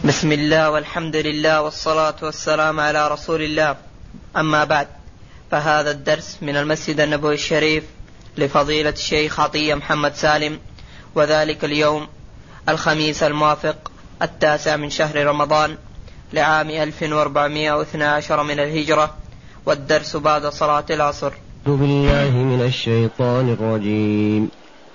بسم الله والحمد لله والصلاة والسلام على رسول الله. أما بعد، فهذا الدرس من المسجد النبوي الشريف لفضيلة الشيخ عطية محمد سالم، وذلك اليوم الخميس الموافق 9 من شهر رمضان لعام 1412 من الهجرة، والدرس بعد صلاة العصر. أعوذ بالله من الشيطان الرجيم.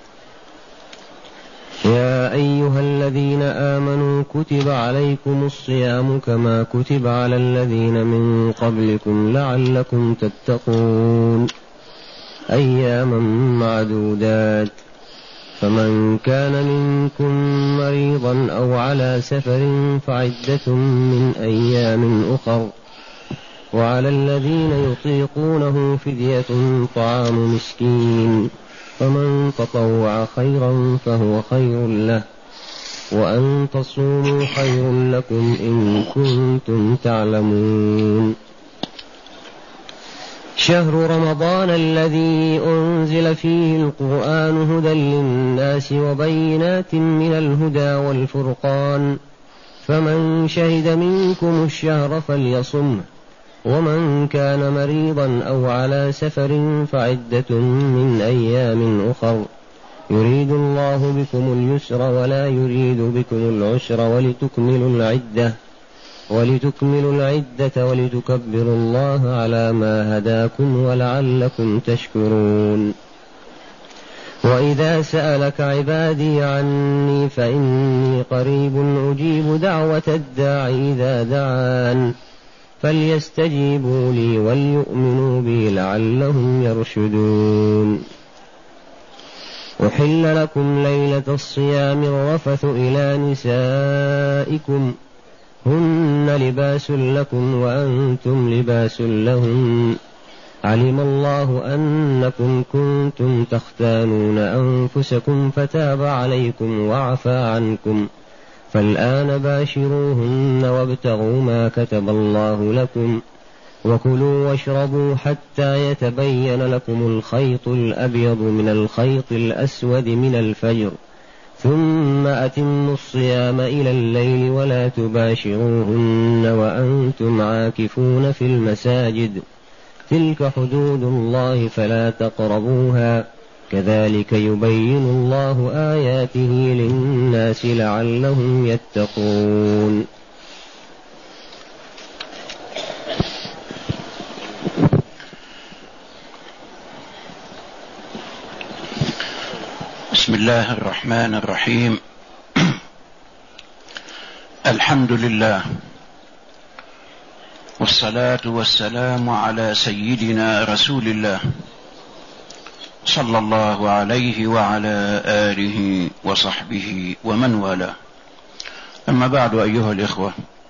يا أيها الذين آمنوا كتب عليكم الصيام كما كتب على الذين من قبلكم لعلكم تتقون أياما معدودات، فمن كان منكم مريضا أو على سفر فعدة من أيام أخر، وعلى الذين يطيقونه فدية طعام مسكين، فمن تطوع خيرا فهو خير له، وأن تصوموا خير لكم إن كنتم تعلمون. شهر رمضان الذي أنزل فيه القرآن هدى للناس وبينات من الهدى والفرقان، فمن شهد منكم الشهر فليصمه، ومن كان مريضا أو على سفر فعدة من أيام أخر، يريد الله بكم اليسر ولا يريد بكم العسر، ولتكملوا العدة ولتكبروا الله على ما هداكم ولعلكم تشكرون. وإذا سألك عبادي عني فإني قريب أجيب دعوة الداع إذا دعان، فليستجيبوا لي وليؤمنوا بي لعلهم يرشدون. أحل لكم ليلة الصيام الرفث إلى نسائكم، هن لباس لكم وأنتم لباس لهن، علم الله أنكم كنتم تختانون أنفسكم فتاب عليكم وعفى عنكم، فالآن باشروهن وابتغوا ما كتب الله لكم، وكلوا واشربوا حتى يتبين لكم الخيط الأبيض من الخيط الأسود من الفجر، ثم أتموا الصيام إلى الليل ولا تباشروهن وأنتم عاكفون في المساجد، تلك حدود الله فلا تقربوها، كذلك يبين الله آياته للناس لعلهم يتقون. بسم الله الرحمن الرحيم. الحمد لله والصلاة والسلام على سيدنا رسول الله صلى الله عليه وعلى آله وصحبه ومن والاه. أما بعد، أيها الإخوة،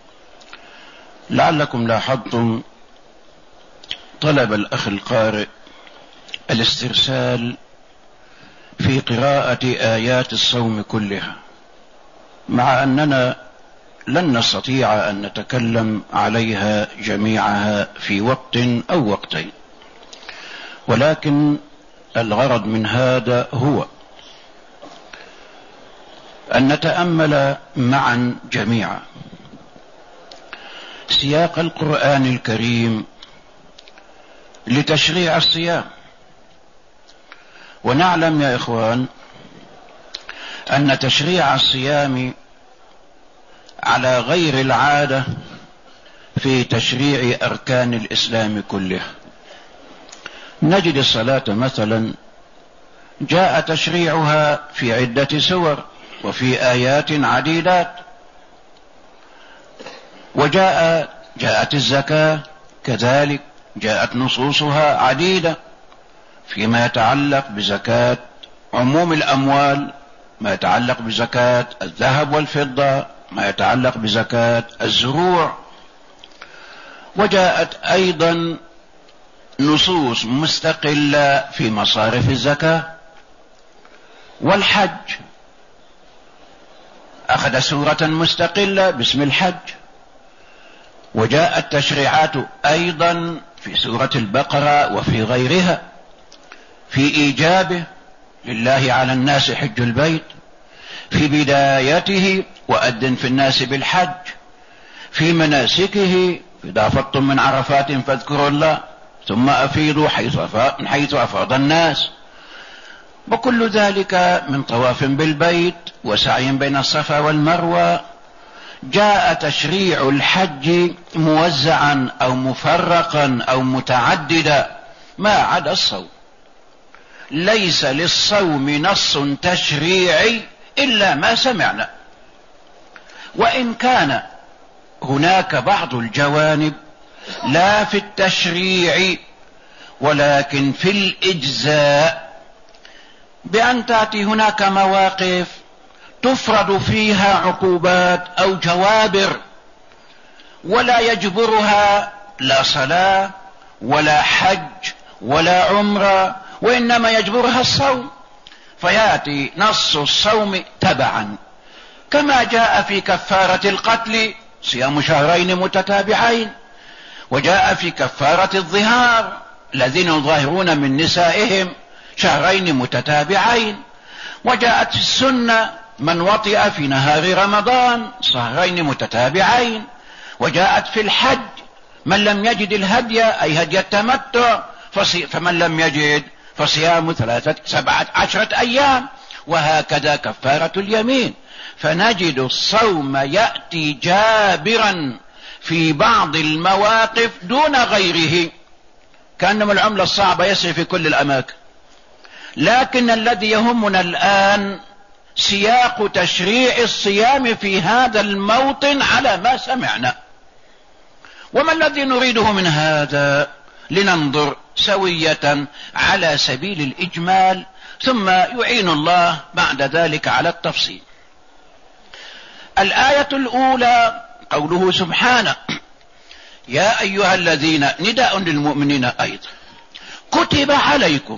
لعلكم لاحظتم طلب الأخ القارئ الاسترسال في قراءة آيات الصوم كلها، مع أننا لن نستطيع أن نتكلم عليها جميعها في وقت أو وقتين، ولكن الغرض من هذا هو أن نتأمل معا جميعا سياق القرآن الكريم لتشريع الصيام. ونعلم يا إخوان أن تشريع الصيام على غير العادة في تشريع أركان الإسلام كلها. نجد الصلاة مثلا جاء تشريعها في عدة سور وفي آيات عديدات، وجاءت الزكاة كذلك، جاءت نصوصها عديدة فيما يتعلق بزكاة عموم الأموال، ما يتعلق بزكاة الذهب والفضة، ما يتعلق بزكاة الزروع، وجاءت أيضا نصوص مستقلة في مصارف الزكاة. والحج أخذ سورة مستقلة باسم الحج، وجاءت تشريعات أيضا في سورة البقرة وفي غيرها في إيجابه لله على الناس حج البيت، في بدايته وأذن في الناس بالحج، في مناسكه: إذا أفضتم من عرفات فاذكروا الله ثم أفيضوا من حيث أفاض الناس. وكل ذلك من طواف بالبيت وسعي بين الصفا والمروة. جاء تشريع الحج موزعا أو مفرقا أو متعددا ما عدا الصوم. ليس للصوم نص تشريعي إلا ما سمعنا، وإن كان هناك بعض الجوانب لا في التشريع ولكن في الإجزاء، بأن تأتي هناك مواقف تفرض فيها عقوبات أو جوابر ولا يجبرها لا صلاة ولا حج ولا عمرة، وإنما يجبرها الصوم، فيأتي نص الصوم تبعا، كما جاء في كفارة القتل صيام شهرين متتابعين، وجاء في كفارة الظهار الذين يظاهرون من نسائهم شهرين متتابعين، وجاءت في السنة من وطئ في نهار رمضان شهرين متتابعين، وجاءت في الحج من لم يجد الهدي أي هدي التمتع فمن لم يجد فصيام 17 أيام، وهكذا كفارة اليمين. فنجد الصوم يأتي جابرا في بعض المواقف دون غيره، كأنما العملة الصعبة يسري في كل الأماكن. لكن الذي يهمنا الآن سياق تشريع الصيام في هذا الموطن على ما سمعنا. وما الذي نريده من هذا؟ لننظر سوية على سبيل الإجمال، ثم يعين الله بعد ذلك على التفصيل. الآية الأولى قوله سبحانه: يا أيها الذين، نداء للمؤمنين أيضا، كتب عليكم.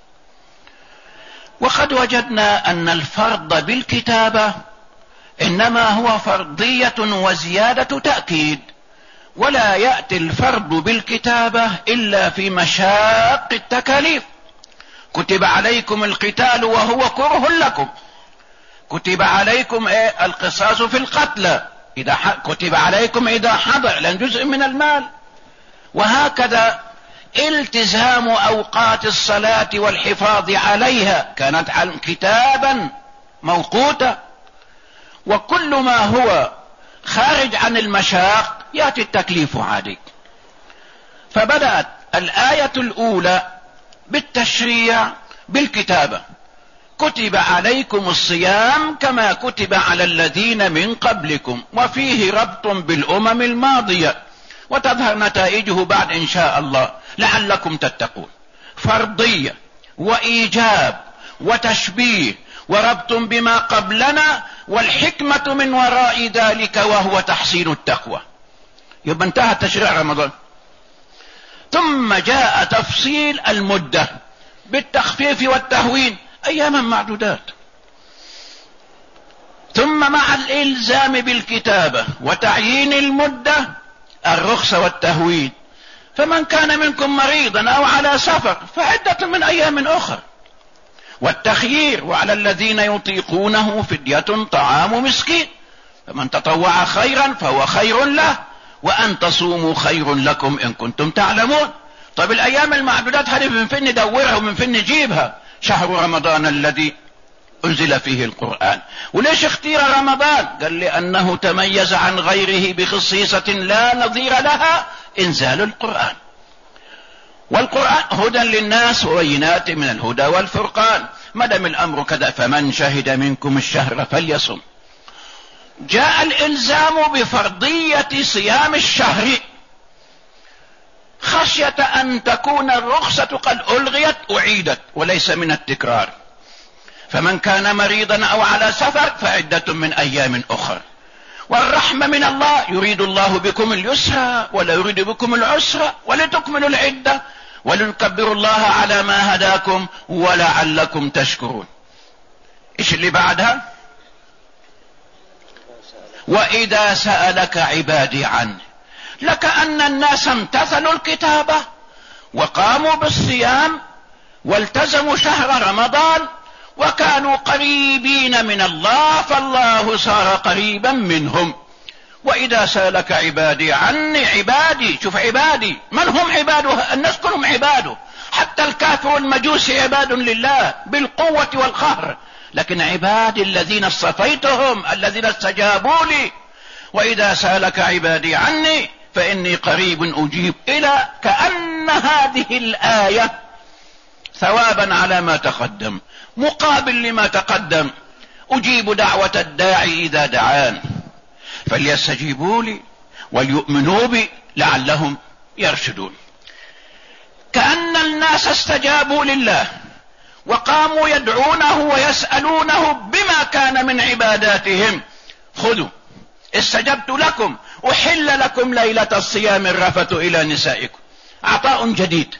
وقد وجدنا أن الفرض بالكتابة إنما هو فرضية وزيادة تأكيد، ولا يأتي الفرض بالكتابة إلا في مشاق التكاليف. كتب عليكم القتال وهو كره لكم، كتب عليكم القصاص في القتلى، كتب عليكم إذا حضر لأن جزء من المال، وهكذا التزام أوقات الصلاة والحفاظ عليها كانت كتابا موقوتا. وكل ما هو خارج عن المشاق يأتي التكليف عادي. فبدأت الآية الأولى بالتشريع بالكتابة: كتب عليكم الصيام كما كتب على الذين من قبلكم، وفيه ربط بالأمم الماضية وتظهر نتائجه بعد إن شاء الله لعلكم تتقون. فرضية وإيجاب وتشبيه وربط بما قبلنا، والحكمة من وراء ذلك وهو تحصيل التقوى. يبقى انتهى تشريع رمضان. ثم جاء تفصيل المدة بالتخفيف والتهوين أياما معدودات. ثم مع الإلزام بالكتابة وتعيين المدة الرخصة والتهوين. فمن كان منكم مريضا أو على سفر فعدة من أيام أخر. والتخيير: وعلى الذين يطيقونه فدية طعام مسكين، فمن تطوع خيرا فهو خير له، وأن تصوموا خير لكم إن كنتم تعلمون. طيب الأيام المعدودات هذه من فين ندورها ومن فين نجيبها؟ شهر رمضان الذي أنزل فيه القرآن. وليش اختير رمضان؟ قال لأنه تميز عن غيره بخصيصة لا نظير لها: إنزال القرآن. والقرآن هدى للناس وبينات من الهدى والفرقان. ما دام الأمر كذا فمن شهد منكم الشهر فليصم. جاء الإلزام بفرضية صيام الشهر خشية أن تكون الرخصة قد ألغيت أعيدت وليس من التكرار. فمن كان مريضا أو على سفر فعدة من أيام أخر. والرحمة من الله: يريد الله بكم اليسر ولا يريد بكم العسر ولتكملوا العدة ولتكبروا الله على ما هداكم ولعلكم تشكرون. إيش اللي بعدها؟ وإذا سألك عبادي عنه. لكأن الناس امتثلوا الكتابة وقاموا بالصيام والتزموا شهر رمضان وكانوا قريبين من الله، فالله صار قريبا منهم. وإذا سألك عبادي عني، عبادي، شوف عبادي، من هم عباده؟ الناس كلهم عباده، حتى الكافر والمجوسي عباد لله بالقوة والقهر، لكن عبادي الذين اصطفيتهم الذين استجابوا لي. وإذا سألك عبادي عني فإني قريب أجيب، إلى كأن هذه الآية ثوابا على ما تقدم، مقابل لما تقدم. أجيب دعوة الداعي إذا دعان فليستجيبوا لي وليؤمنوا بي لعلهم يرشدون. كأن الناس استجابوا لله وقاموا يدعونه ويسألونه بما كان من عباداتهم. خذوا استجبت لكم، أحل لكم ليلة الصيام الرفث إلى نسائكم، عطاء جديد.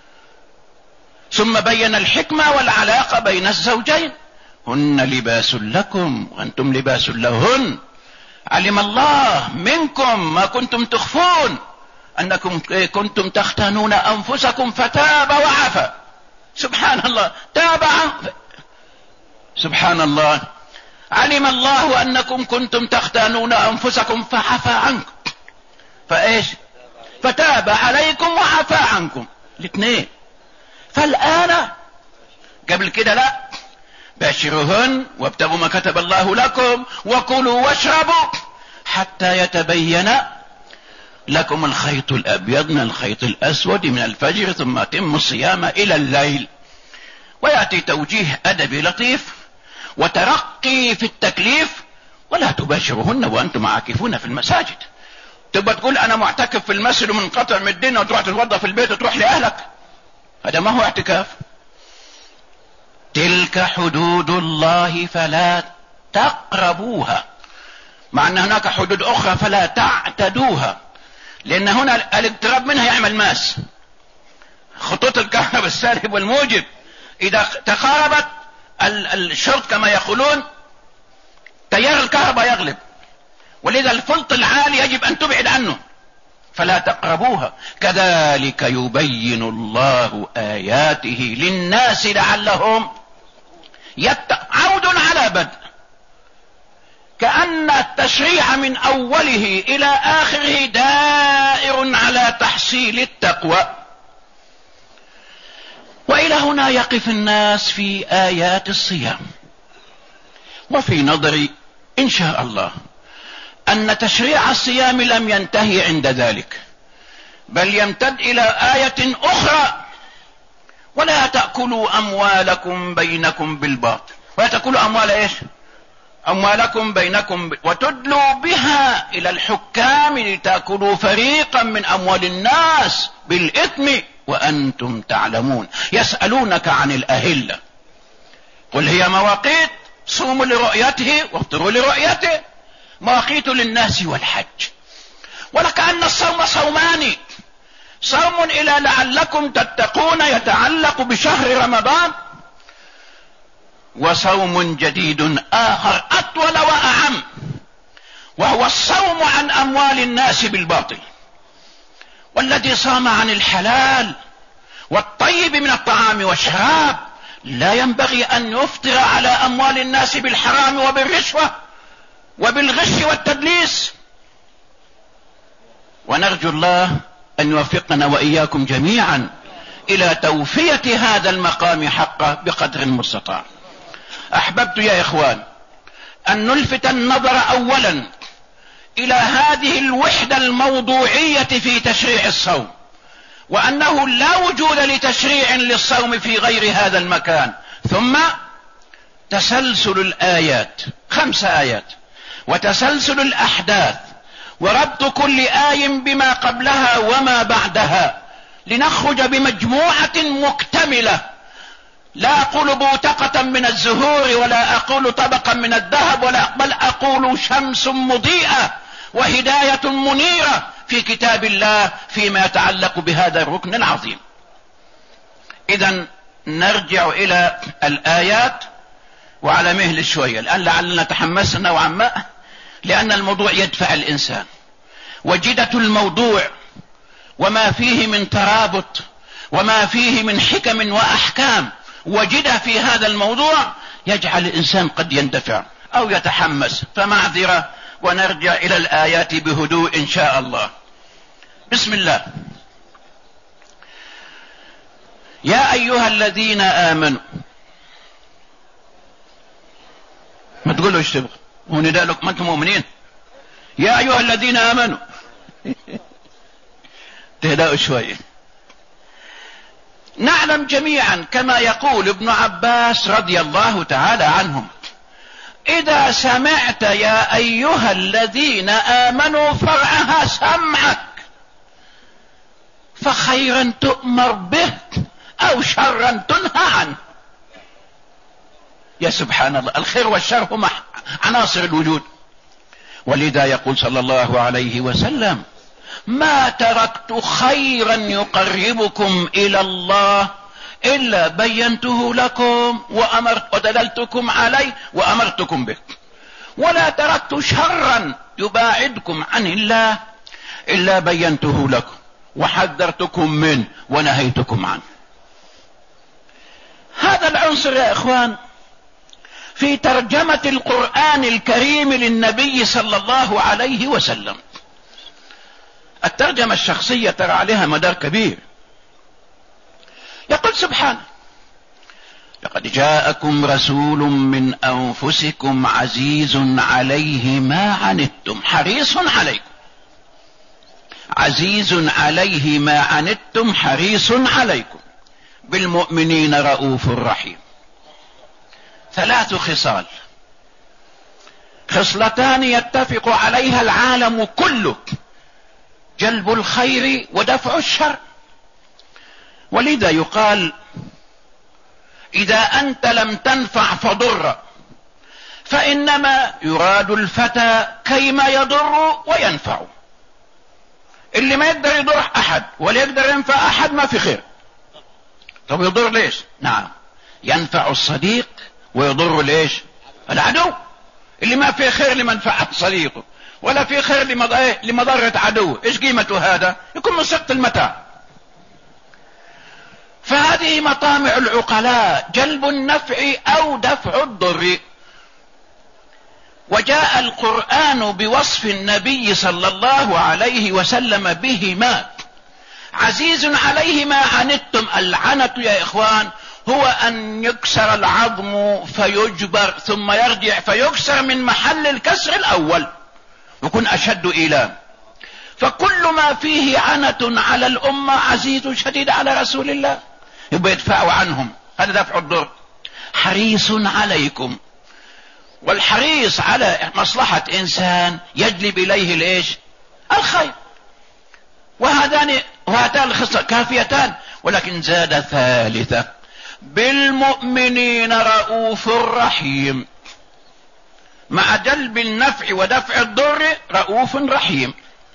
ثم بين الحكمة والعلاقة بين الزوجين، هن لباس لكم وأنتم لباس لهن، علم الله منكم ما كنتم تخفون أنكم كنتم تختانون أنفسكم فتاب وعفى. سبحان الله، تاب سبحان الله، علم الله أنكم كنتم تختانون أنفسكم فعفى عنكم، فإيش؟ فتاب عليكم وعفى عنكم، الاثنين. فالآن قبل كده لا، باشروهن وابتغوا ما كتب الله لكم وكلوا واشربوا حتى يتبين لكم الخيط الأبيض من الخيط الأسود من الفجر ثم أتموا الصيام إلى الليل. ويأتي توجيه أدبي لطيف وترقي في التكليف، ولا تباشرهن وأنتم عاكفون في المساجد. تبقى تقول أنا معتكف في المسجد ومنقطع من الدين وتروح تتوضى في البيت وتروح لأهلك، هذا ما هو اعتكاف. تلك حدود الله فلا تقربوها، مع أن هناك حدود أخرى فلا تعتدوها، لأن هنا الاقتراب منها يعمل ماس. خطوط الكهرباء السالب والموجب إذا تقاربت الشرط كما يقولون تيار الكهرباء يغلب، ولذا الفلط العالي يجب أن تبعد عنه، فلا تقربوها. كذلك يبين الله آياته للناس لعلهم عود على بدء، كأن التشريع من أوله إلى آخره دائر على تحصيل التقوى. وإلى هنا يقف الناس في آيات الصيام. وفي نظري إن شاء الله أن تشريع الصيام لم ينتهي عند ذلك، بل يمتد إلى آية أخرى: ولا تأكلوا أموالكم بينكم بالباطل. ولا تأكلوا أموال إيش؟ أموالكم بينكم وتدلوا بها إلى الحكام لتأكلوا فريقا من أموال الناس بالإثم وأنتم تعلمون. يسألونك عن الأهلة قل هي مواقيت، صوموا لرؤيته وافطروا لرؤيته، مواقيت للناس والحج. ولكأن الصوم صومان: صوم إلى لعلكم تتقون يتعلق بشهر رمضان، وصوم جديد آخر أطول وأعم، وهو الصوم عن أموال الناس بالباطل. والذي صام عن الحلال والطيب من الطعام والشراب لا ينبغي أن يفطر على أموال الناس بالحرام وبالرشوة وبالغش والتدليس. ونرجو الله أن يوفقنا وإياكم جميعا إلى توفية هذا المقام حقه بقدر المستطاع. أحببت يا إخوان أن نلفت النظر أولا إلى هذه الوحدة الموضوعية في تشريع الصوم، وأنه لا وجود لتشريع للصوم في غير هذا المكان. ثم تسلسل الآيات، 5 آيات، وتسلسل الأحداث، وربط كل آية بما قبلها وما بعدها، لنخرج بمجموعة مكتملة. لا أقول بوتقة من الزهور، ولا أقول طبقا من الذهب، بل أقول شمس مضيئة وهداية منيرة في كتاب الله فيما يتعلق بهذا الركن العظيم. إذن نرجع إلى الآيات وعلى مهل شوية، الآن لعلنا تحمسنا نوعا ما، لأن الموضوع يدفع الإنسان، وجدة الموضوع وما فيه من ترابط وما فيه من حكم وأحكام وجدها في هذا الموضوع يجعل الإنسان قد يندفع أو يتحمس، فمعذرة ونرجع إلى الآيات بهدوء إن شاء الله. بسم الله. يا أيها الذين آمنوا، ما تقولوا ايش تبغى ونداء لكم أنتم مؤمنين. يا أيها الذين آمنوا تهدأوا شوية. نعلم جميعا كما يقول ابن عباس رضي الله تعالى عنهم: إذا سمعت يا أيها الذين آمنوا فرعها سمعك، فخيرا تؤمر به أو شرا تنهى عنه. يا سبحان الله، الخير والشر هما عناصر الوجود. ولذا يقول صلى الله عليه وسلم: ما تركت خيرا يقربكم إلى الله إلا بينته لكم ودللتكم عليه وأمرتكم به، ولا تركت شرا يباعدكم عن الله إلا بينته لكم وحذرتكم منه ونهيتكم عنه. هذا العنصر يا إخوان في ترجمة القرآن الكريم للنبي صلى الله عليه وسلم. الترجمة الشخصية ترى عليها مدار كبير. يقول سبحانه: لقد جاءكم رسول من أنفسكم عزيز عليه ما عنتم حريص عليكم. عزيز عليه ما عنتم حريص عليكم بالمؤمنين رؤوف رحيم. 3 خصال، خصلتان يتفق عليها العالم كله: جلب الخير ودفع الشر. ولذا يقال: إذا أنت لم تنفع فضر، فإنما يراد الفتى كيما يضر وينفع. اللي ما يقدر يضر أحد ولا يقدر ينفع أحد ما في خير. طب يضر ليش؟ نعم، ينفع الصديق ويضر ليش؟ العدو. اللي ما فيه خير لمنفعة صديقه ولا فيه خير لمضرة عدوه، ايش قيمته هذا؟ يكون من سقط المتاع. فهذه مطامع العقلاء: جلب النفع أو دفع الضر. وجاء القرآن بوصف النبي صلى الله عليه وسلم بهما: عزيز عليه ما عنتم. العنت يا إخوان هو أن يكسر العظم فيجبر ثم يرجع فيكسر من محل الكسر الأول، يكون أشد إيلام. فكل ما فيه عنة على الأمة عزيز شديد على رسول الله، يبقى يدفعوا عنهم، هذا دفع الضر. حريص عليكم، والحريص على مصلحة إنسان يجلب إليه الإيش؟ الخير. وهاتان الخصلتان كافيتان، ولكن زاد ثالثة: بالمؤمنين رؤوف رحيم. مع جلب النفع ودفع الضر رؤوف رحيم.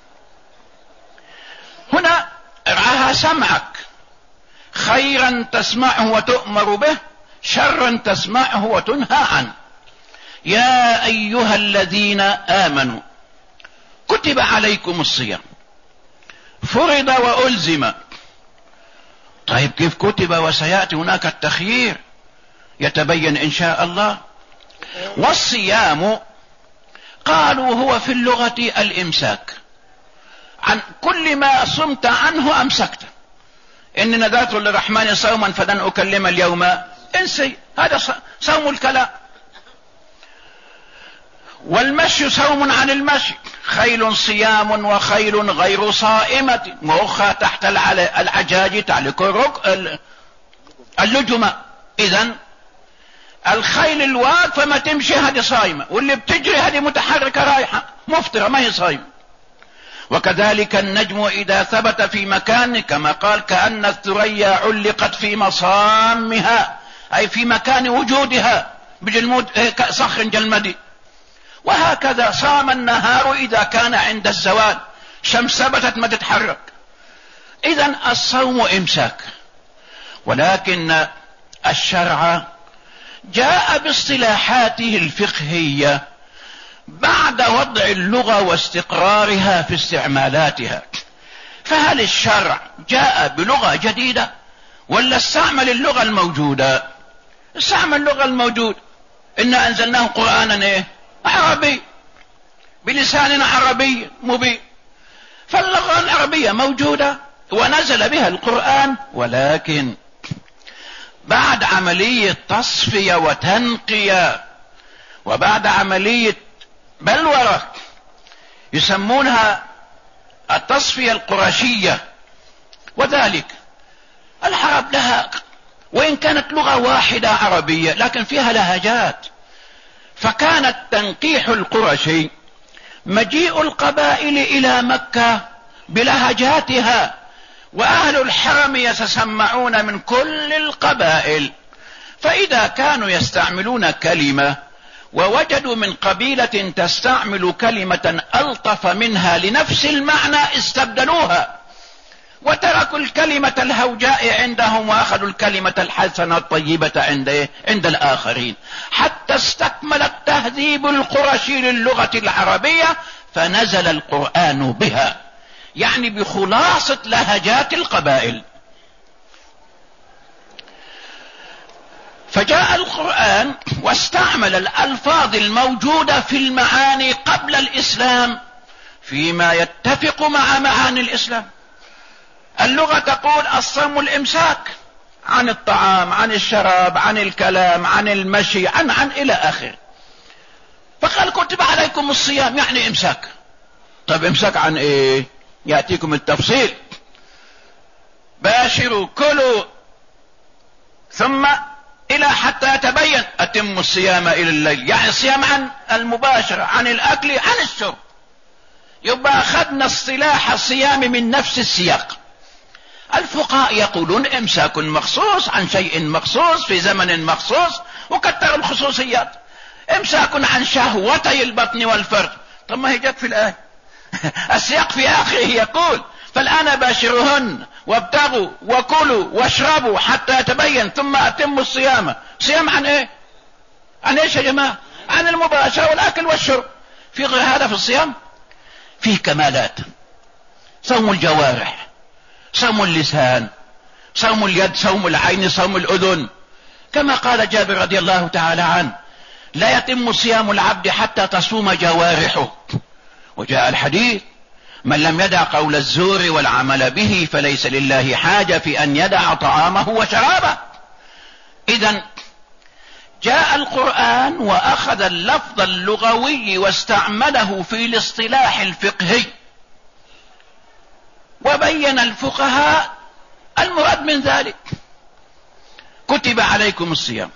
هنا ارعاها سمعك: خيرا تسمعه وتؤمر به، شرا تسمعه وتنهى عنه. يا أيها الذين آمنوا كتب عليكم الصيام فرض وألزم. طيب كيف كتب وسيأتي هناك التخيير يتبين إن شاء الله. والصيام قالوا هو في اللغة الإمساك عن كل ما صمت عنه أمسكت. إن نذرت للرحمن صوما فلن أكلم اليوم إنسي، هذا صوم الكلام. والمشي صوم عن المشي: خيل صيام وخيل غير صائمة، وأخرى تحت العجاج تعلق اللجمة. إذن الخيل الواقفة ما تمشي هذه صائمة، واللي بتجري هذه متحركة رايحة مفطرة ما هي صائمة. وكذلك النجم إذا ثبت في مكان كما قال: كأن الثريا علقت في مصامها، أي في مكان وجودها بجلمود صخر جلمدي. وهكذا صام النهار إذا كان عند الزوال، شمس ثبتت ما تتحرك. إذن الصوم إمساك. ولكن الشرع جاء باصطلاحاته الفقهية بعد وضع اللغة واستقرارها في استعمالاتها. فهل الشرع جاء بلغة جديدة ولا استعمل اللغة الموجودة؟ استعمل اللغة الموجودة. إنا أنزلناه قرآنا عربي، بلسان عربي مبين. فاللغة العربية موجودة ونزل بها القرآن، ولكن بعد عملية تصفية وتنقية وبعد عملية بلورة يسمونها التصفية القرشية. وذلك العرب لها، وإن كانت لغة واحدة عربية لكن فيها لهجات، فكان التنقيح القرشي مجيء القبائل إلى مكة بلهجاتها، وأهل الحرم يتسمعون من كل القبائل، فإذا كانوا يستعملون كلمة ووجدوا من قبيلة تستعمل كلمة ألطف منها لنفس المعنى استبدلوها، وتركوا الكلمة الهوجاء عندهم وأخذوا الكلمة الحسنة الطيبة عند الآخرين، حتى استكمل التهذيب القرشي للغة العربية، فنزل القرآن بها، يعني بخلاصة لهجات القبائل. فجاء القرآن واستعمل الألفاظ الموجودة في المعاني قبل الإسلام فيما يتفق مع معاني الإسلام. اللغة تقول الصوم الإمساك عن الطعام، عن الشراب، عن الكلام، عن المشي، عن إلى آخر. فقال كتب عليكم الصيام، يعني إمساك. طب إمساك عن إيه؟ يأتيكم التفصيل. باشروا كلوا ثم إلى حتى يتبين أتم الصيام إلى الليل، يعني الصيام عن المباشرة، عن الأكل، عن الشرب. يبقى أخذنا اصطلاح الصيام من نفس السياق. الفقهاء يقولون إمساك مخصوص عن شيء مخصوص في زمن مخصوص، وكثروا الخصوصيات. إمساك عن شهوتي البطن والفرج، طب ما هي جت في الآية. السياق في آخره يقول فالآن باشرهن وابتغوا وكلوا واشربوا حتى يتبين ثم أتموا الصيام. صيام عن إيه؟ عن إيش يا جماعة؟ عن المباشرة والأكل والشرب. في غير هذا في الصيام؟ فيه كمالات: صوم الجوارح، صوم اللسان، صوم اليد، صوم العين، صوم الأذن، كما قال جابر رضي الله تعالى عنه: لا يتم صيام العبد حتى تصوم جوارحه. وجاء الحديث: من لم يدع قول الزور والعمل به فليس لله حاجة في أن يدع طعامه وشرابه. إذن جاء القرآن وأخذ اللفظ اللغوي واستعمله في الاصطلاح الفقهي، وبين الفقهاء المراد من ذلك. كتب عليكم الصيام،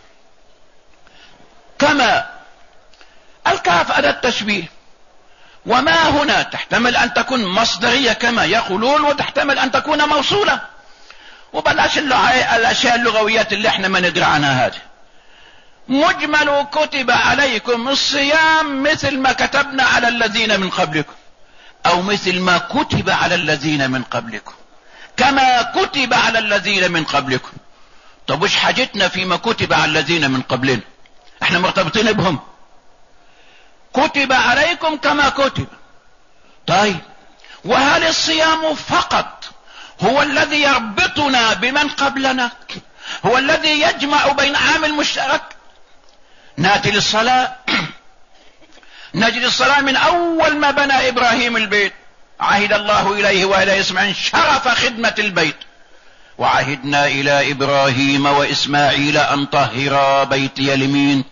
كما الكاف أداة التشبيه، وما هنا تحتمل أن تكون مصدرية كما يقولون، وتحتمل أن تكون موصولة. وبلاش الأشياء اللغويات اللي احنا ما ندري عنها هذه. مجمل كتب عليكم الصيام مثل ما كتبنا على الذين من قبلكم، أو مثل ما كتب على الذين من قبلكم، كما كتب على الذين من قبلكم. طب وش حاجتنا فيما كتب على الذين من قبلنا؟ احنا مرتبطين بهم. كتب عليكم كما كتب. طيب وهل الصيام فقط هو الذي يربطنا بمن قبلنا؟ هو الذي يجمع بين عامل مشترك؟ ناتي للصلاة نجد الصلاة من أول ما بنى إبراهيم البيت، عهد الله إليه وإلى إسماعيل شرف خدمة البيت: وعهدنا إلى إبراهيم وإسماعيل أن طهرا بيتي لمين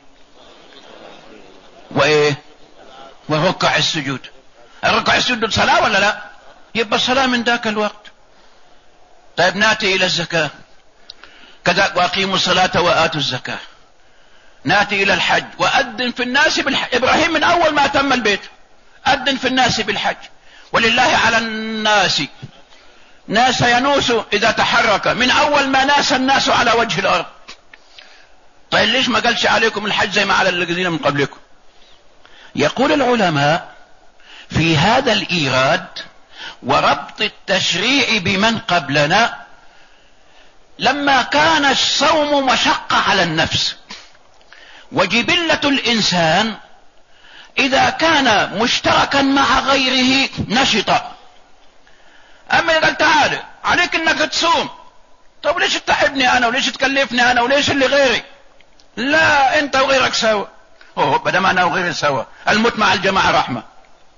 وإيه وركع السجود. الركع السجود صلاة ولا لا؟ يبقى الصلاة من ذاك الوقت. طيب ناتي إلى الزكاة، كذا: وأقيموا الصلاة وآتوا الزكاة. ناتي إلى الحج: وأذن في الناس بالحج. إبراهيم من أول ما تم البيت أذن في الناس بالحج: ولله على الناس ناس ينوس إذا تحرك، من أول ما ناس الناس على وجه الأرض. طيب ليش ما قالش عليكم الحج زي ما على الذين من قبلكم؟ يقول العلماء في هذا الإيراد وربط التشريع بمن قبلنا: لما كان الصوم مشقة على النفس، وجبلة الإنسان إذا كان مشتركا مع غيره نشط. أما يقول تعالى عليك أنك تصوم، طب ليش تتعبني أنا وليش تكلفني أنا وليش اللي غيري؟ لا، أنت وغيرك سوا. بدل ما أنا وغيري سوا، الموت مع الجماعة رحمة.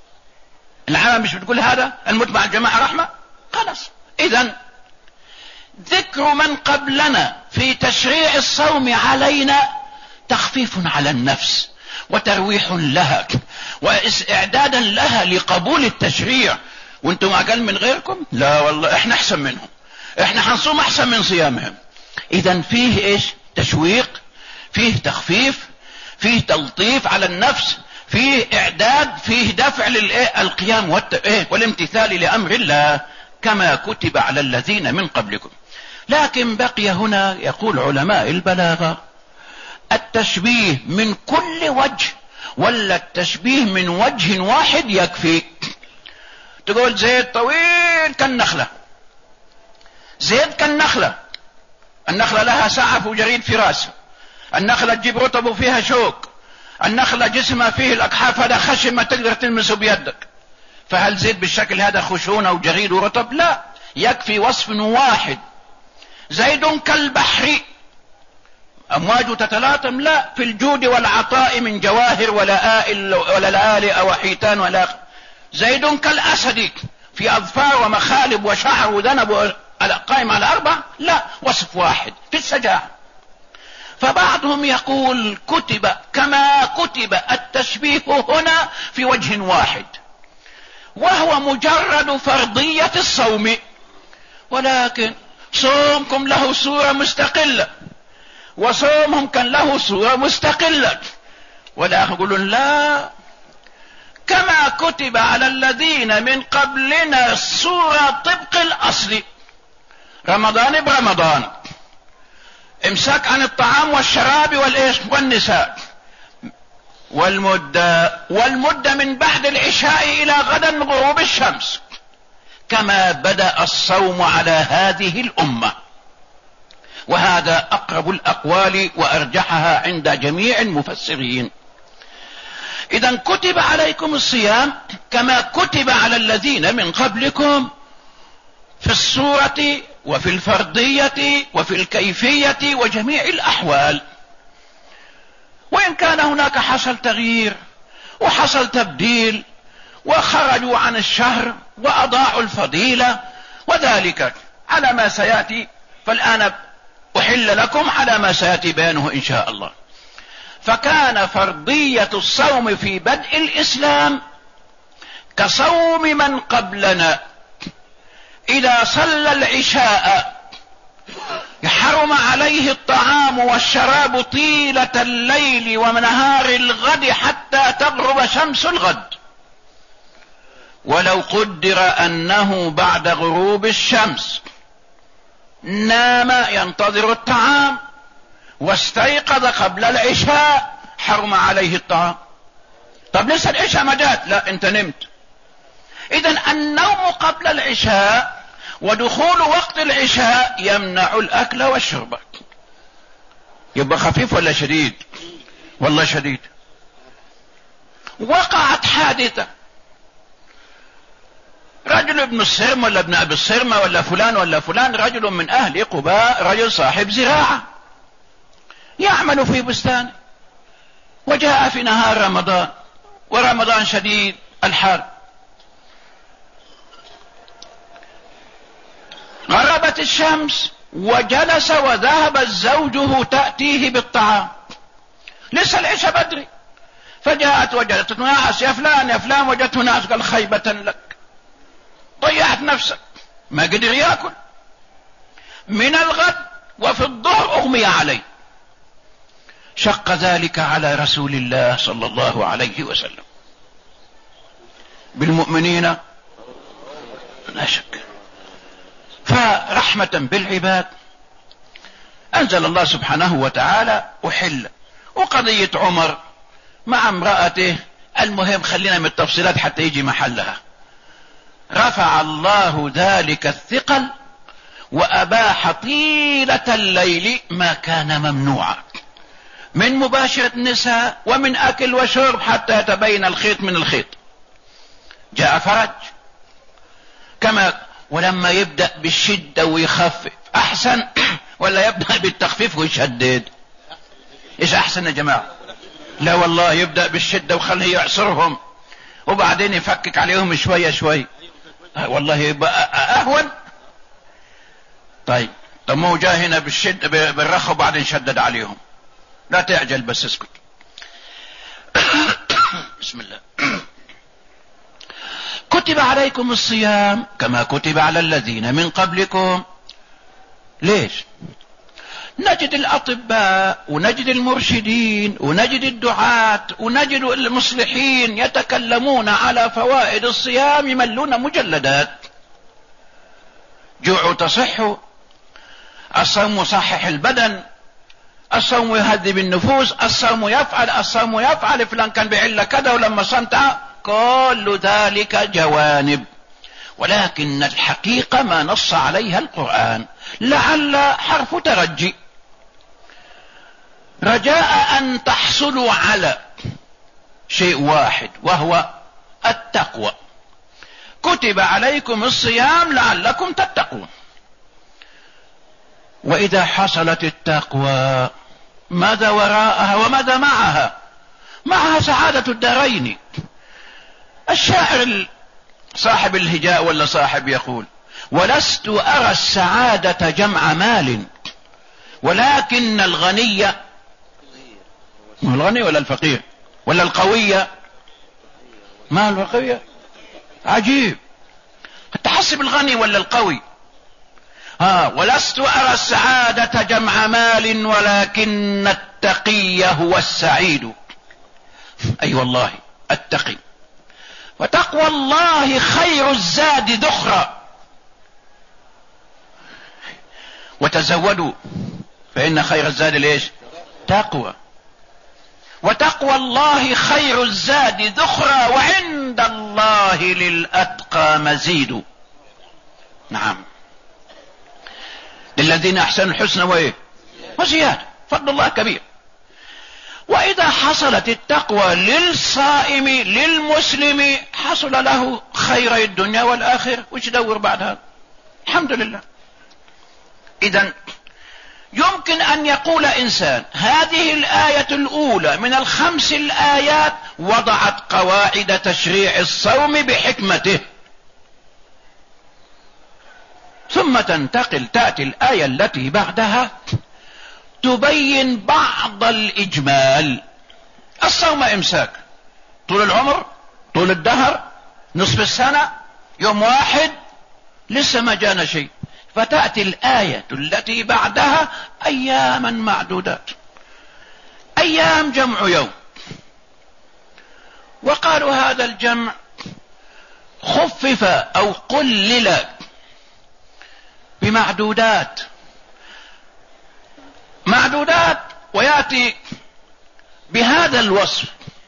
العامة مش بتقول هذا الموت مع الجماعة رحمة؟ خلاص. إذن ذكر من قبلنا في تشريع الصوم علينا تخفيف على النفس وترويح لها واستعدادا لها لقبول التشريع. وانتم اقل من غيركم؟ لا والله احنا احسن منهم، احنا هنصوم احسن من صيامهم. اذا فيه ايش؟ تشويق، فيه تخفيف، فيه تلطيف على النفس، فيه اعداد، فيه دفع للقيام والامتثال لامر الله كما كتب على الذين من قبلكم. لكن بقي هنا يقول علماء البلاغة التشبيه من كل وجه ولا التشبيه من وجه واحد يكفي. تقول زيد طويل كالنخلة، زيد كالنخلة، النخلة لها سعف وجريد في راسه، النخلة تجيب رطب وفيها شوك، النخلة جسمها فيه الأكحاف، هذا خشن ما تقدر تلمسه بيدك. فهل زيد بالشكل هذا خشونة وجريد ورطب؟ لا، يكفي وصف واحد. زيد كالبحر، أمواج تتلاطم، لا، في الجود والعطاء من جواهر ولا لآلئ وحيتان ولا. زيد كالأسد في أظفار ومخالب وشعر وذنب قائم على 4، لا، وصف واحد في السجاعة. فبعضهم يقول كتب كما كتب التشبيه هنا في وجه واحد، وهو مجرد فرضية الصوم، ولكن صومكم له صورة مستقلة وصومهم كان له صورة مستقلة. ولكن يقولون لا، كما كتب على الذين من قبلنا الصورة طبق الأصل، رمضان برمضان، امساك عن الطعام والشراب والنساء، والمدة من بعد العشاء إلى غدا غروب الشمس، كما بدأ الصوم على هذه الأمة. وهذا أقرب الأقوال وأرجحها عند جميع المفسرين. إذا كتب عليكم الصيام كما كتب على الذين من قبلكم في الصورة وفي الفرضية وفي الكيفية وجميع الأحوال. وإن كان هناك حصل تغيير وحصل تبديل وخرجوا عن الشهر وأضاعوا الفضيلة، وذلك على ما سيأتي، فالآن أحل لكم على ما سيأتي بيانه إن شاء الله. فكان فرضية الصوم في بدء الإسلام كصوم من قبلنا. إذا صلى العشاء يحرم عليه الطعام والشراب طيلة الليل ونهار الغد حتى تغرب شمس الغد، ولو قدر أنه بعد غروب الشمس نام ينتظر الطعام واستيقظ قبل العشاء حرم عليه الطعام. طب لسه العشاء ما جات، لا انت نمت. اذن النوم قبل العشاء ودخول وقت العشاء يمنع الاكل والشرب. يبقى خفيف ولا شديد؟ والله شديد. وقعت حادثة، رجل ابن الصرم ولا ابن ابي الصرمة ولا فلان ولا فلان، رجل من اهل قباء، رجل صاحب زراعة يعمل في بستان، وجاء في نهار رمضان ورمضان شديد الحر، غربت الشمس وجلس وذهبت زوجه تأتيه بالطعام، لسه العشاء بدري، فجاءت وجدت ناس، يا فلان يا فلان، وجدت ناس، قال خيبة لك، ضيعت نفسك، ما قدر يأكل من الغد، وفي الظهر أغمي عليه. شق ذلك على رسول الله صلى الله عليه وسلم. بالمؤمنين لا شك. فرحمة بالعباد أنزل الله سبحانه وتعالى أحل. وقضية عمر مع امرأته، المهم خلينا من التفصيلات حتى يجي محلها. رفع الله ذلك الثقل وأباح طيلة الليل ما كان ممنوعا من مباشرة النساء ومن أكل وشرب حتى يتبين الخيط من الخيط. جاء فرج كما، ولما يبدأ بالشدة ويخفف أحسن ولا يبدأ بالتخفيف ويشدد؟ إيش أحسن يا جماعة؟ لا والله، يبدأ بالشدة وخليه يعصرهم وبعدين يفكك عليهم شوية شوية، والله يبقى اهون. طيب ما هو جاء هنا بالرخاء وبعدين شدد عليهم. لا تعجل بس اسكت. بسم الله. كتب عليكم الصيام كما كتب على الذين من قبلكم. ليش؟ نجد الأطباء ونجد المرشدين ونجد الدعاة ونجد المصلحين يتكلمون على فوائد الصيام، يملون مجلدات. جوع تصح، الصوم يصحح البدن، الصوم يهذب النفوس، الصوم يفعل فلان كان بعلة كذا ولما صمت. كل ذلك جوانب، ولكن الحقيقة ما نص عليها القرآن، لعل حرف ترجي، رجاء أن تحصلوا على شيء واحد وهو التقوى. كتب عليكم الصيام لعلكم تتقون. وإذا حصلت التقوى ماذا وراءها وماذا معها؟ معها سعادة الدارين. الشاعر صاحب الهجاء ولا صاحب يقول: ولست أرى السعادة جمع مال ولكن الغني ولا الفقير ولا القوي. ما القوي عجيب، تحسب الغني ولا القوي. ولست أرى السعادة جمع مال ولكن التقي هو السعيد. أي والله التقي. وتقوى الله خير الزاد ذخرا، وتزودوا فإن خير الزاد ليش؟ تقوى. وتقوى الله خير الزاد ذخرا وعند الله للأتقى مزيد. نعم، للذين أحسنوا الحسنى وإيه؟ وزيادة، فضل الله كبير. وإذا حصلت التقوى للصائم للمسلم حصل له خير الدنيا والآخرة. وش دور بعد هذا؟ الحمد لله. إذن يمكن أن يقول إنسان: هذه الآية الأولى من 5 الآيات وضعت قواعد تشريع الصوم بحكمته، ثم تأتي الآية التي بعدها تبين بعض الإجمال. الصوم إمساك طول العمر، طول الدهر، نصف السنة، يوم واحد، لسه ما جانا شيء. فتأتي الآية التي بعدها أياما معدودات. أيام جمع يوم، وقالوا هذا الجمع خفف أو قلل بمعدودات، ويأتي بهذا الوصف.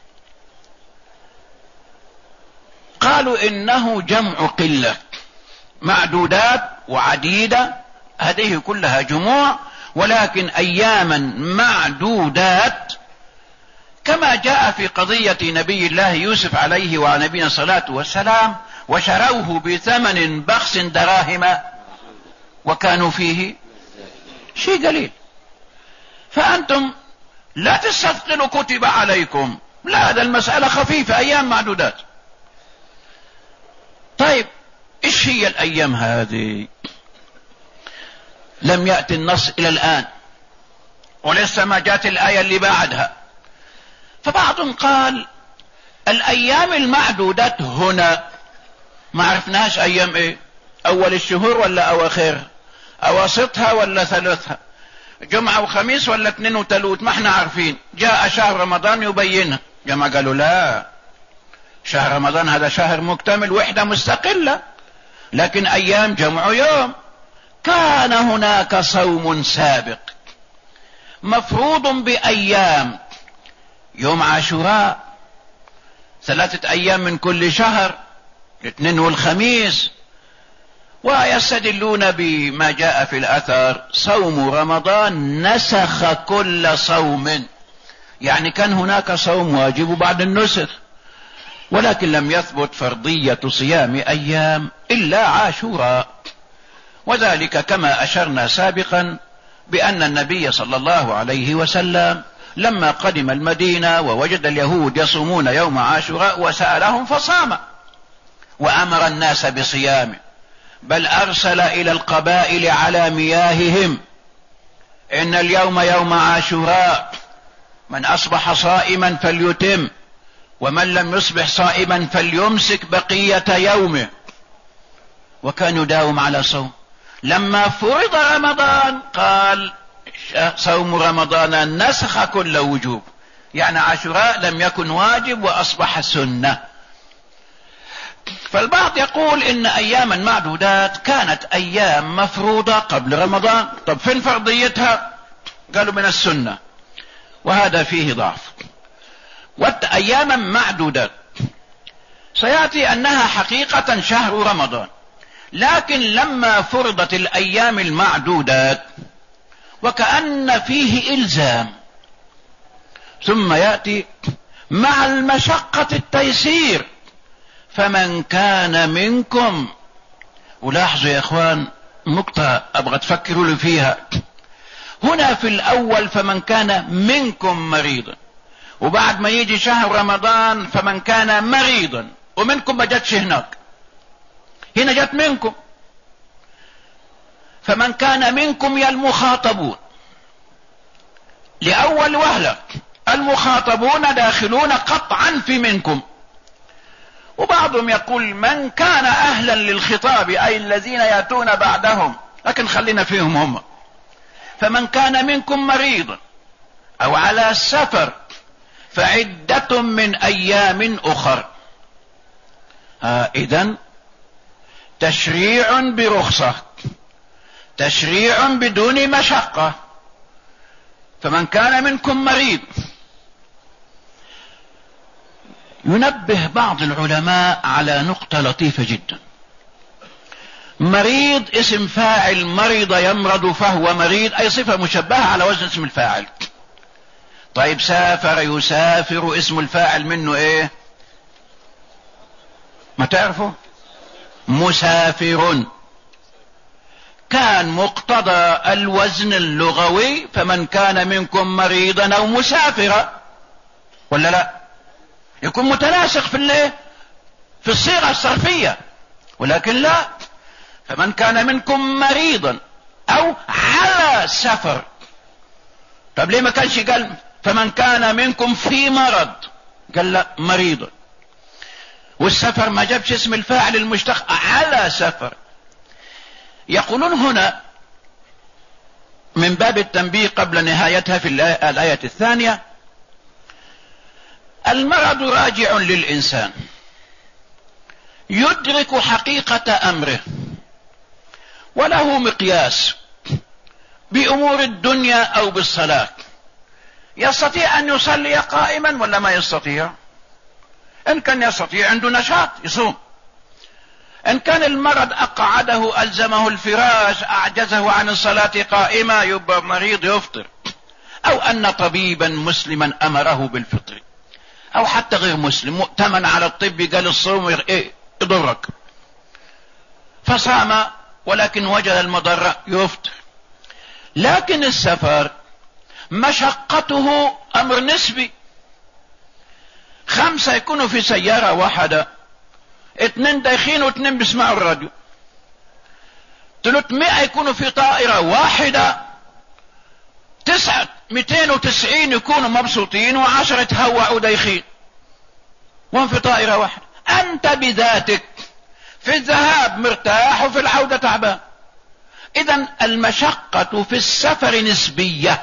قالوا إنه جمع قلة، معدودات وعديدة، هذه كلها جموع، ولكن أياما معدودات، كما جاء في قضية نبي الله يوسف عليه وعلى نبينا الصلاة والسلام: وشروه بثمن بخس دراهم وكانوا فيه شيء قليل. فأنتم لا تستثقلوا كتب عليكم، لا، هذا المسألة خفيفة، أيام معدودات. طيب إيش هي الأيام هذه؟ لم يأتي النص إلى الآن، ولسه ما جاءت الآية اللي بعدها. فبعض قال الأيام المعدودات هنا ما عرفناش أيام إيه، أول الشهور ولا أواخر، أواسطها ولا ثلثها، جمعة وخميس ولا اثنين وثلوث، ما احنا عارفين. جاء شهر رمضان يبينها. جماعة قالوا لا، شهر رمضان هذا شهر مكتمل وحدة مستقلة، لكن أيام جمع يوم. كان هناك صوم سابق مفروض بأيام: يوم عاشوراء، 3 أيام من كل شهر، الاثنين والخميس. ويستدلون بما جاء في الأثر: صوم رمضان نسخ كل صوم، يعني كان هناك صوم واجب بعد النسخ، ولكن لم يثبت فرضية صيام أيام إلا عاشوراء. وذلك كما أشرنا سابقا بأن النبي صلى الله عليه وسلم لما قدم المدينة ووجد اليهود يصومون يوم عاشوراء وسألهم فصام، وأمر الناس بصيامه، بل أرسل إلى القبائل على مياههم إن اليوم يوم عاشوراء، من أصبح صائما فليتم، ومن لم يصبح صائما فليمسك بقية يومه. وكان يداوم على صوم. لما فرض رمضان قال صوم رمضان نسخ كل وجوب، يعني عاشوراء لم يكن واجب وأصبح سنة. فالبعض يقول إن أياما معدودات كانت أيام مفروضة قبل رمضان. طب فين فرضيتها؟ قالوا من السنة، وهذا فيه ضعف. وأياما معدودات سيأتي أنها حقيقة شهر رمضان، لكن لما فرضت الأيام المعدودات وكأن فيه إلزام، ثم يأتي مع المشقة التيسير، فمن كان منكم. ولاحظوا يا اخوان نقطة ابغى تفكروا لي فيها. هنا في الاول فمن كان منكم مريضا، وبعد ما يجي شهر رمضان فمن كان مريضا، ومنكم ما جاتش هناك، هنا جات منكم. فمن كان منكم يا المخاطبون، لأول وهلة المخاطبون داخلون قطعا في منكم. وبعضهم يقول من كان أهلا للخطاب، أي الذين يأتون بعدهم، لكن خلينا فيهم هم. فمن كان منكم مريضا أو على سفر فعدة من أيام أخر. إذن تشريع برخصة، تشريع بدون مشقة. فمن كان منكم مريض. ينبه بعض العلماء على نقطة لطيفة جدا. مريض اسم فاعل، مرض يمرض فهو مريض، أي صفة مشبهة على وزن اسم الفاعل. طيب سافر يسافر، اسم الفاعل منه ايه؟ ما تعرفوا؟ مسافر. كان مقتضى الوزن اللغوي فمن كان منكم مريضا او مسافرا، ولا لا؟ يكون متناسق في الصيغة الصرفية، ولكن لا. فمن كان منكم مريضا او على سفر. طب ليه ما كانش قال فمن كان منكم في مرض؟ قال لا، مريضا. والسفر ما جابش اسم الفاعل المشتق على سفر. يقولون هنا من باب التنبيه قبل نهايتها في الآية الثانية: المرض راجع للإنسان، يدرك حقيقة أمره، وله مقياس بأمور الدنيا أو بالصلاة. يستطيع أن يصلي قائما ولا ما يستطيع؟ إن كان يستطيع عنده نشاط يصوم. إن كان المرض أقعده ألزمه الفراش أعجزه عن الصلاة قائمة يبقى مريض يفطر. أو أن طبيبا مسلما أمره بالفطر، أو حتى غير مسلم مؤتمن على الطب قال الصوم يضرك فصام ولكن وجد المضرة يفطر. لكن السفر مشقته أمر نسبي. 5 يكونوا في سيارة واحدة، 2 دايخين و2 بيسمعوا الراديو، 300 يكونوا في طائرة واحدة، 290 يكونوا مبسوطين و10 يتهوعوا دايخين وهم في طائرة واحدة. أنت بذاتك في الذهاب مرتاح وفي العودة تعبان. إذن المشقة في السفر نسبية.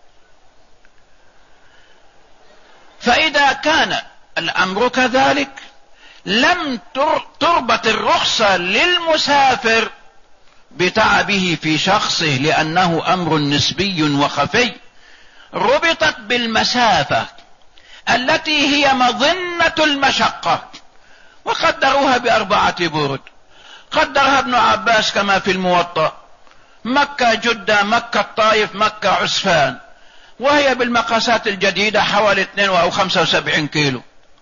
فإذا كان الأمر كذلك لم تربط الرخصة للمسافر بتعبه في شخصه، لأنه أمر نسبي وخفي، ربطت بالمسافة التي هي مظنة المشقة، وقدروها ب4 برد. قدرها ابن عباس كما في الموطأ: مكة جدة، مكة الطائف، مكة عسفان، وهي بالمقاسات الجديدة حوالي 2 أو 75 كيلو.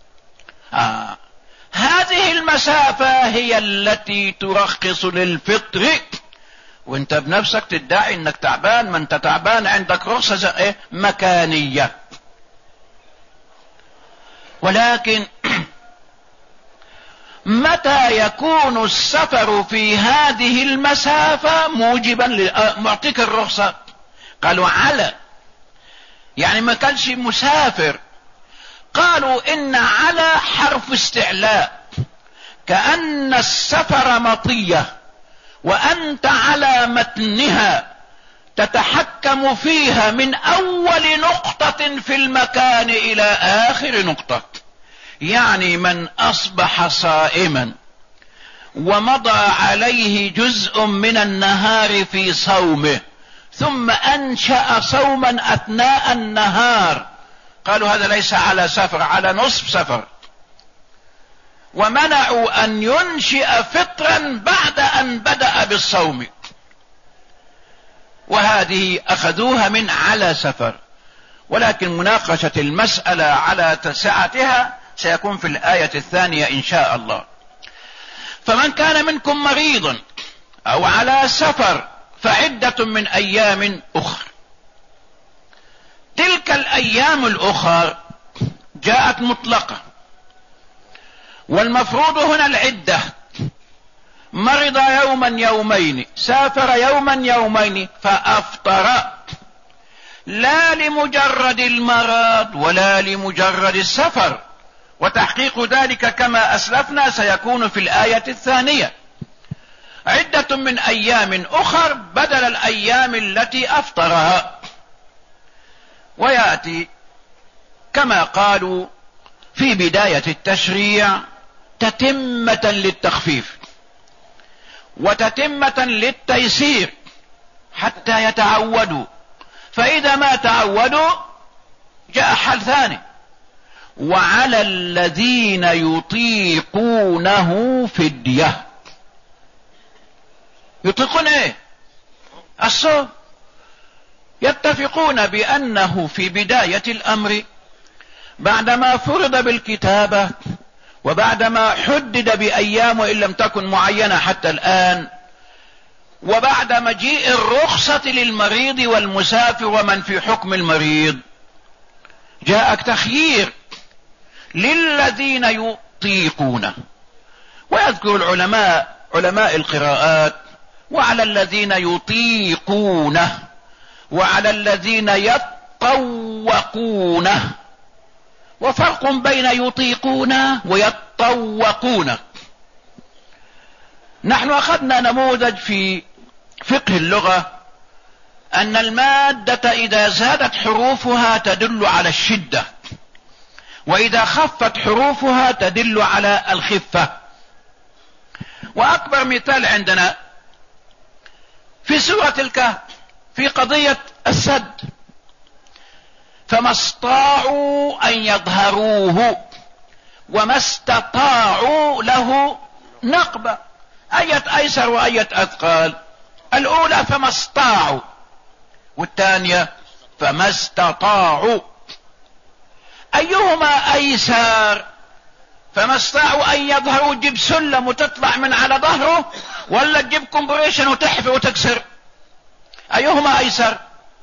هذه المسافة هي التي ترخص للفطر، وانت بنفسك تدعي انك تعبان. ما انت تعبان عندك رخصة مكانية. ولكن متى يكون السفر في هذه المسافة موجبا معطيك الرخصة؟ قالوا على، يعني ما كانش مسافر. قالوا إن على حرف استعلاء، كأن السفر مطية وأنت على متنها تتحكم فيها من أول نقطة في المكان إلى آخر نقطة. يعني من أصبح صائما ومضى عليه جزء من النهار في صومه ثم أنشأ صوما أثناء النهار، قالوا هذا ليس على سفر، على نصف سفر. ومنعوا أن ينشئ فطرا بعد أن بدأ بالصوم، وهذه أخذوها من على سفر. ولكن مناقشة المسألة على سعتها سيكون في الآية الثانية إن شاء الله. فمن كان منكم مريضا أو على سفر فعدة من أيام أخر. تلك الأيام الأخر جاءت مطلقة، والمفروض هنا العدة. مرض يوما يومين، سافر يوما يومين، فأفطر، لا لمجرد المرض ولا لمجرد السفر. وتحقيق ذلك كما أسلفنا سيكون في الآية الثانية. عدة من أيام أخر بدل الأيام التي أفطرها. ويأتي كما قالوا في بداية التشريع تتمة للتخفيف وتتمة للتيسير حتى يتعودوا، فإذا ما تعودوا جاء حل ثاني: وعلى الذين يطيقونه فدية. يطيقون ايه؟ الصوم. يتفقون بأنه في بداية الأمر بعدما فرض بالكتابة وبعدما حدد بأيام وإن لم تكن معينة حتى الآن، وبعد مجيء الرخصة للمريض والمسافر ومن في حكم المريض، جاء تخيير للذين يطيقونه. ويذكر العلماء علماء القراءات وعلى الذين يطيقونه وعلى الذين يطوقونه، وفرق بين يطيقون ويطوقون. نحن أخذنا نموذج في فقه اللغة أن المادة إذا زادت حروفها تدل على الشدة، وإذا خفت حروفها تدل على الخفة. وأكبر مثال عندنا في سورة الكهف في قضية السد: فما استطاعوا أن يظهروه وما استطاعوا له نقبة. أية أيسر وأية أثقال؟ الأولى فما استطاعوا، والثانية فما استطاعوا. أيهما أيسر؟ فما استطاعوا أن يظهروا تجيب سلم وتطلع من على ظهره، ولا تجيب كومبريشن وتحفي وتكسر؟ أيهما أيسر؟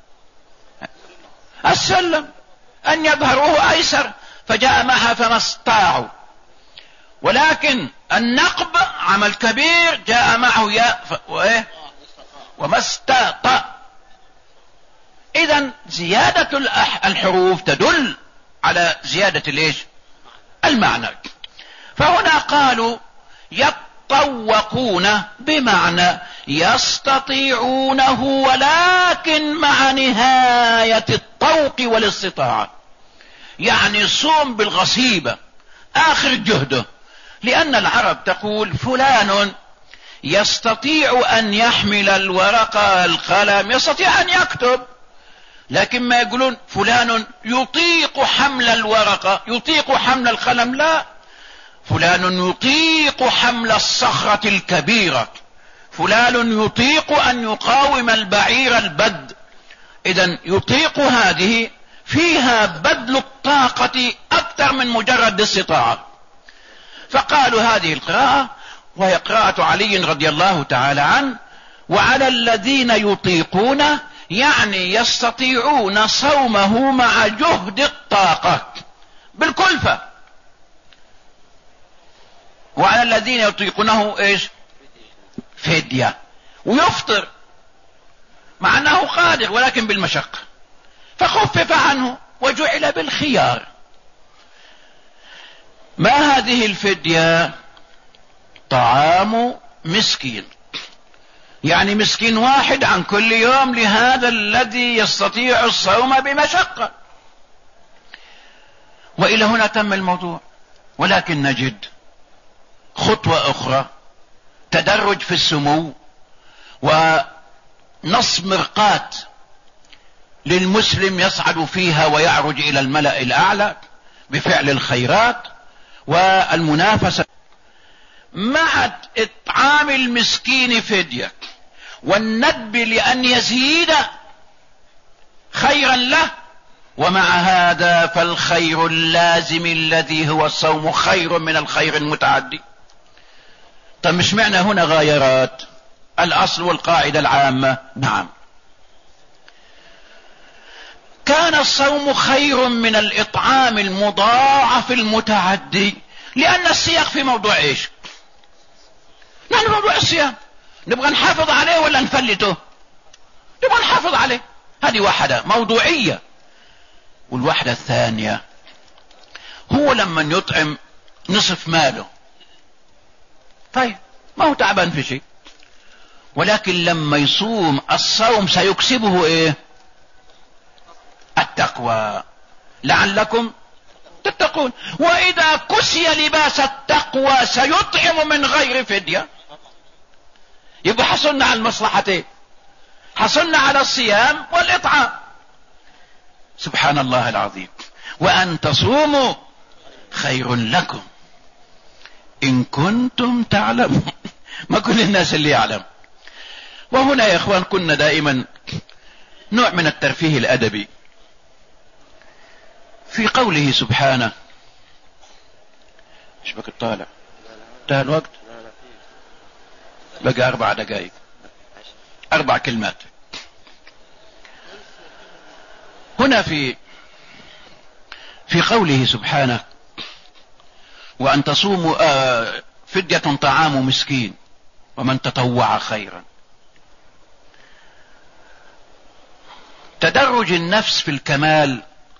السلم. أن يظهروه أيسر، فجاء معها فما استطاعوا. ولكن النقب عمل كبير، جاء معه يا وما استطاع. إذن زيادة الحروف تدل على زيادة ليش؟ المعنى. فهنا قالوا يطوقون بمعنى يستطيعونه، ولكن مع نهاية الطوق والاستطاعة، يعني صوم بالغصيبة آخر جهده. لأن العرب تقول فلان يستطيع أن يحمل الورقة القلم، يستطيع أن يكتب، لكن ما يقولون فلان يطيق حمل الورقة، يطيق حمل القلم، لا، فلان يطيق حمل الصخرة الكبيرة، فلان يطيق أن يقاوم البعير البد. إذن يطيق هذه فيها بذل الطاقة أكثر من مجرد الاستطاعة. فقالوا هذه القراءة، وهي قراءة علي رضي الله تعالى عنه: وعلى الذين يطيقون، يعني يستطيعون صومه مع جهد الطاقة بالكلفة، وعلى الذين يطيقونه ايش؟ فدية. ويفطر مع انه قادر ولكن بالمشقة، فخفف عنه وجعل بالخيار. ما هذه الفدية؟ طعام مسكين، يعني مسكين واحد عن كل يوم لهذا الذي يستطيع الصوم بمشقة. وإلى هنا تم الموضوع. ولكن نجد خطوة أخرى، تدرج في السمو ونصب مرقات للمسلم يصعد فيها ويعرج إلى الملأ الأعلى بفعل الخيرات والمنافسة. مع إطعام المسكين فدية والندب لأن يزيد خيرا له، ومع هذا فالخير اللازم الذي هو الصوم خير من الخير المتعدي. طب مش معنى هنا غايرات؟ الأصل والقاعدة العامة نعم، كان الصوم خير من الإطعام المضاعف المتعدي، لأن السياق في موضوع ايش؟ نحن موضوع الصيام نبغى نحافظ عليه ولا نفلته؟ نبغى نحافظ عليه. هذه واحدة موضوعية. والواحدة الثانية، هو لما يطعم نصف ماله طيب ما هو تعبان في شيء، ولكن لما يصوم الصوم سيكسبه ايه؟ التقوى لعلكم تتقون. واذا كسي لباس التقوى سيطعم من غير فدية. يبقى حصلنا على المصلحتين، حصلنا على الصيام والإطعام. سبحان الله العظيم. وأن تصوموا خير لكم إن كنتم تعلمون. ما كل الناس اللي يعلم. وهنا يا إخوان كنا دائما نوع من الترفيه الأدبي في قوله سبحانه. ايش بك طالع؟ انتهى الوقت؟ بقى 4 دقائق، 4 كلمات. هنا في قوله سبحانه وأن تصوموا فدية طعام مسكين ومن تطوع خيرا. تدرج النفس في الكمال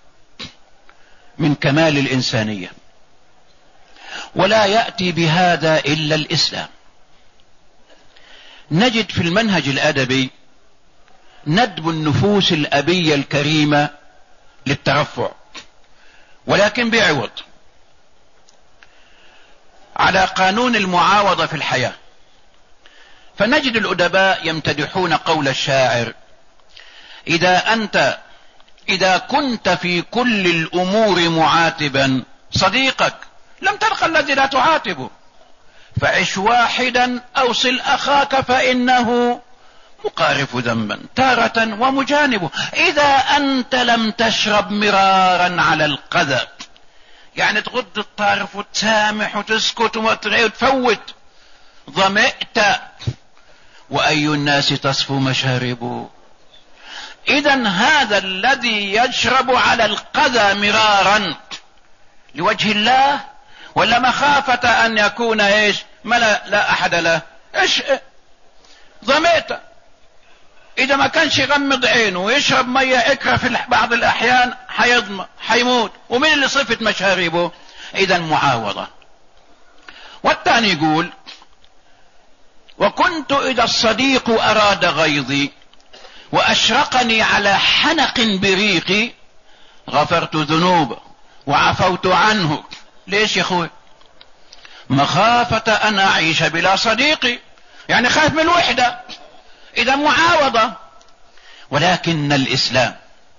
من كمال الإنسانية، ولا يأتي بهذا إلا الإسلام. نجد في المنهج الأدبي ندب النفوس الأبية الكريمة للترفع، ولكن بعوض، على قانون المعاوضة في الحياة. فنجد الأدباء يمتدحون قول الشاعر: إذا كنت في كل الأمور معاتبا صديقك لم تلقى الذي لا تعاتبه، فعش واحدا أوصل أخاك فإنه مقارف ذنبا تارة ومجانبه. إذا أنت لم تشرب مرارا على القذى، يعني تغض الطرف وتسامح وتسكت وتفوت، ظمئت وأي الناس تصفو مشاربه. إذا هذا الذي يشرب على القذى مرارا لوجه الله ولا مخافة أن يكون إيش لا أحد له، إيش ظمئت. إذا ما كانش يغمض عينه ويشرب مية عكرة في بعض الأحيان حيضمى حيموت، ومن اللي صفت مشاربه؟ إذا معاوضة. والثاني يقول: وكنت إذا الصديق أراد غيظي وأشرقني على حنق بريقي غفرت ذنوب وعفوت عنه. ليش يا أخوي؟ مخافة أن أعيش بلا صديقي، يعني خاف من الوحدة، إذا معاوضة. ولكن الإسلام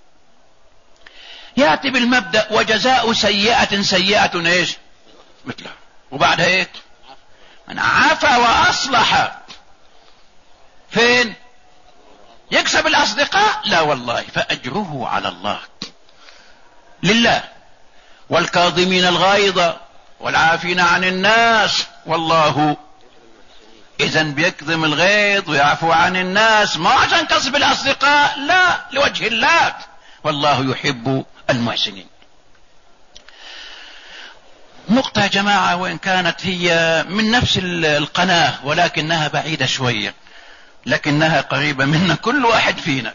يأتي بالمبدأ: وجزاء سيئة سيئة ايش مثلها، وبعدها ايه؟ من عفا وأصلح فين؟ يكسب الأصدقاء؟ لا والله، فأجره على الله لله. والكاظمين الغيظ والعافين عن الناس والله. إذن بيكظم الغيظ ويعفو عن الناس، ما عشان كسب الأصدقاء، لا، لوجه الله، والله يحب المحسنين. نقطة يا جماعة وإن كانت هي من نفس القناة ولكنها بعيدة شوية، لكنها قريبة منا كل واحد فينا.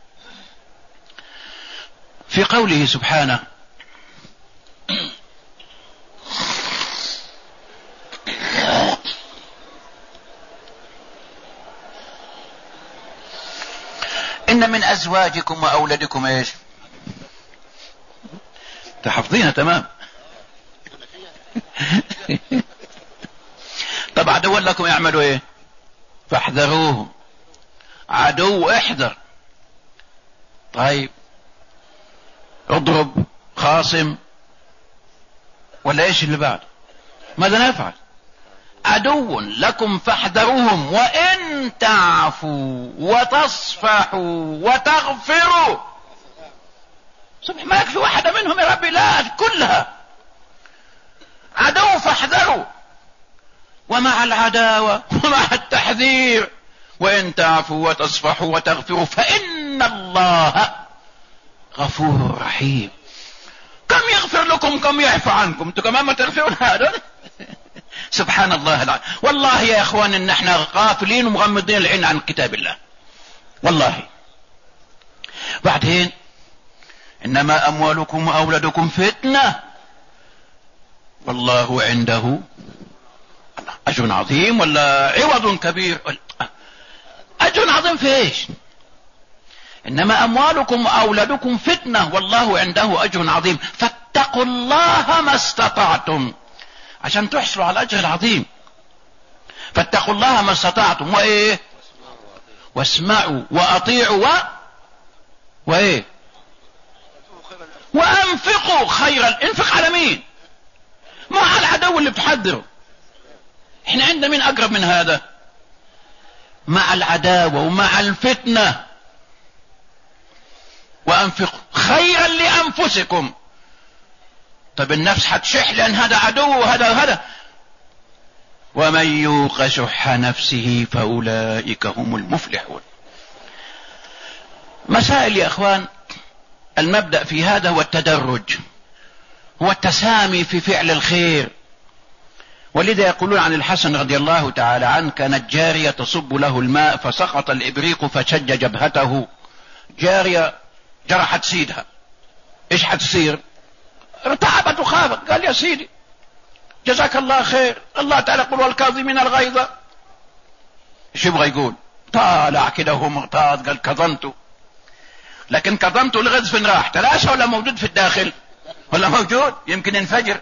في قوله سبحانه: إن من أزواجكم وأولادكم إيش؟ تحفظينها تمام. طب عدوا لكم يعملوا إيه؟ فاحذروهم. عدو احذر. طيب اضرب، خاصم، ولا ايش اللي بعد؟ ماذا نفعل؟ عدو لكم فاحذروهم وإن تعفوا وتصفحوا وتغفروا. صبح ما يكفي واحدة منهم يا ربي، لا كلها. عدو فاحذروا، ومع العداوة ومع التحذير وإن تعفوا وتصفحوا وتغفروا فإن الله غفور رحيم. كم يغفر لكم كم يعفو عنكم، انتم كمان ما تغفرون هذا. سبحان الله العظيم. والله يا اخوان ان احنا غافلين ومغمضين العين عن كتاب الله والله. بعدين انما اموالكم واولادكم فتنة والله عنده اجر عظيم، ولا عوض كبير؟ اجر عظيم في ايش؟ انما اموالكم واولادكم فتنة والله عنده اجر عظيم فاتقوا الله ما استطعتم، عشان تحصلوا على الاجر العظيم. فاتقوا الله ما استطعتم وايه؟ واسمعوا واطيعوا وايه؟ وانفقوا خيرا. انفق على مين؟ ما على العدو اللي بتحذره. احنا عندنا مين اقرب من هذا؟ مع العداوة ومع الفتنة. وانفقوا خيرا لانفسكم. طب النفس هتشح لان هذا عدو وهذا ومن يوق شح نفسه فاولئك هم المفلحون. مسائل يا اخوان. المبدأ في هذا هو التدرج، هو التسامي في فعل الخير. ولذا يقولون عن الحسن رضي الله تعالى عنه: كانت جارية تصب له الماء فسقط الإبريق فشج جبهته. جارية جرحت سيدها، ايش حتصير؟ ارتعبت وخافت. قال: يا سيدي جزاك الله خير، الله تعالى يقول: والكاظمين الغيظ. ايش يبغى يقول؟ طالع كده وهو مغتاظ قال: كظمته. لكن كظمته الغيظ فين راح؟ تلاشى ولا موجود في الداخل؟ ولا موجود؟ يمكن ينفجر.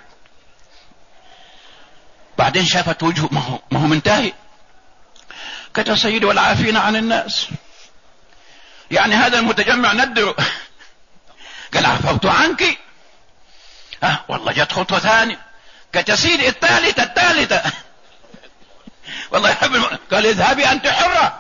بعدين شافت وجهه ما هو منتهي. قالت: يا سيدي والعافين عن الناس، يعني هذا المتجمع ندره. قال: عفوت عنك. والله جت خطوة ثانية. قالت: يا سيدي الثالثة. والله قال: اذهبي أنت حرة.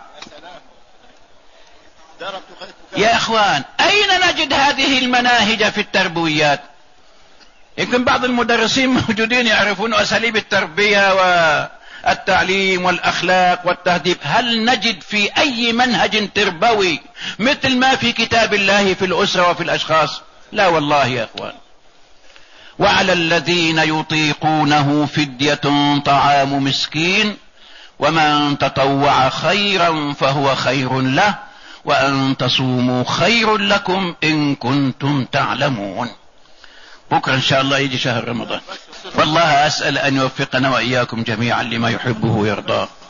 يا اخوان اين نجد هذه المناهج في التربويات؟ يمكن بعض المدرسين موجودين يعرفون اساليب التربية والتعليم والاخلاق والتهذيب. هل نجد في اي منهج تربوي مثل ما في كتاب الله في الاسرة وفي الاشخاص؟ لا والله يا اخوان. وعلى الذين يطيقونه فدية طعام مسكين ومن تطوع خيرا فهو خير له وأن تصوموا خير لكم إن كنتم تعلمون. بكرة إن شاء الله يجي شهر رمضان، والله أسأل أن يوفقنا وإياكم جميعا لما يحبه ويرضاه.